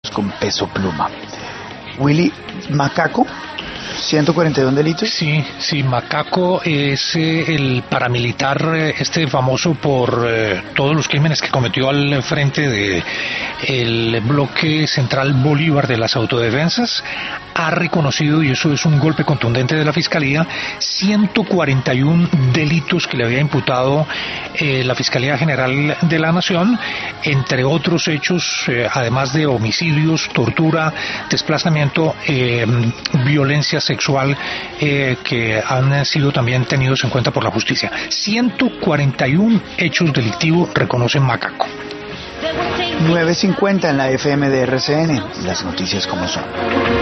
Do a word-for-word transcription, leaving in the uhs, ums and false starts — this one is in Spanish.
con Peso Pluma. Willy, Macaco, ciento cuarenta y uno delitos. Sí, sí, Macaco es eh, el paramilitar eh, este famoso por eh, todos los crímenes que cometió al frente de el bloque central Bolívar de las autodefensas. Ha reconocido, y eso es un golpe contundente de la Fiscalía, ciento cuarenta y uno delitos que le había imputado eh, la Fiscalía General de la Nación, entre otros hechos, eh, además de homicidios, tortura, desplazamiento, eh, violencia sexual, eh, que han sido también tenidos en cuenta por la justicia. ciento cuarenta y uno hechos delictivos reconocen Macaco. nueve cincuenta en la F M de R C N, las noticias como son.